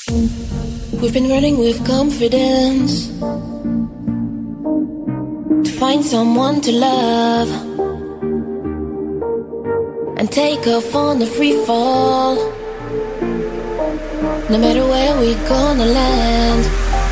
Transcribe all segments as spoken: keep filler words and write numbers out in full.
We've been running with confidence to find someone to love and take off on the free fall. No matter where we're gonna land.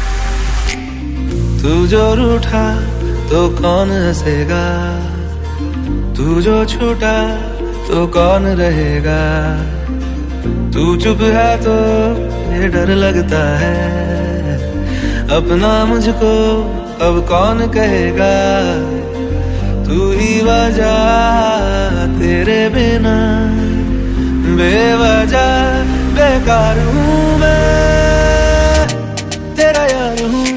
तू जो रूठा तो कौन हंसेगा, तू जो छूटा तो कौन रहेगा। तू चुप है तो ये डर लगता है, अपना मुझको अब कौन कहेगा। तू ही वजह, तेरे बिना बेवजह बेकार हूँ मैं, तेरा यार हूँ मैं।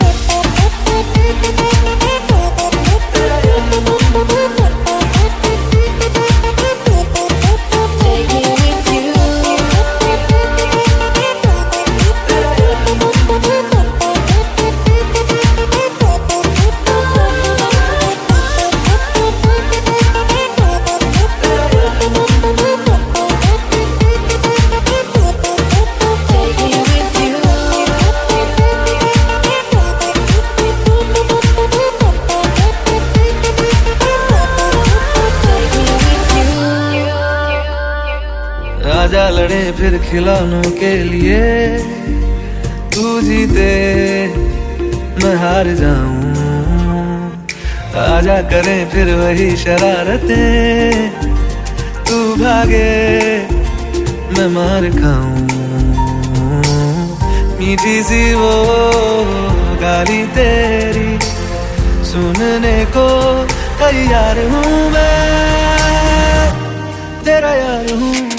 आजा लड़े फिर खिलौनों के लिए, तू जीते मैं हार जाऊं। आजा करें फिर वही शरारतें, तू भागे मैं मार खाऊं। मीठी सी वो गाली तेरी सुनने को तैयार हूँ मैं, तेरा यार हूँ।